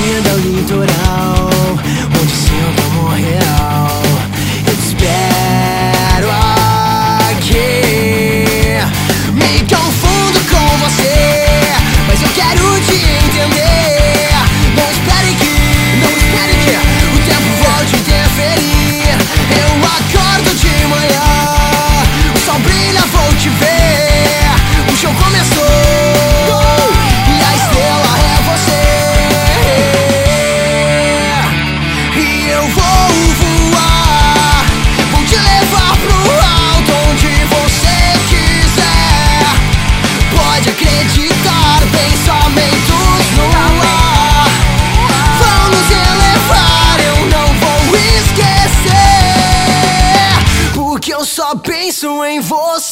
vinda ao litoral, onde sinto amor real. Eu te espero aqui. Me confundo com você, mas eu quero te entender. Não espere que o tempo volte a interferir. Eu acordo de manhã, o sol brilha, vou te ver. O show começou e a estrela é você. E eu vou voar, vou te levar pro alto, onde você quiser. Pode acreditar, pensamentos no ar vão nos elevar, eu não vou esquecer, porque eu só penso em você.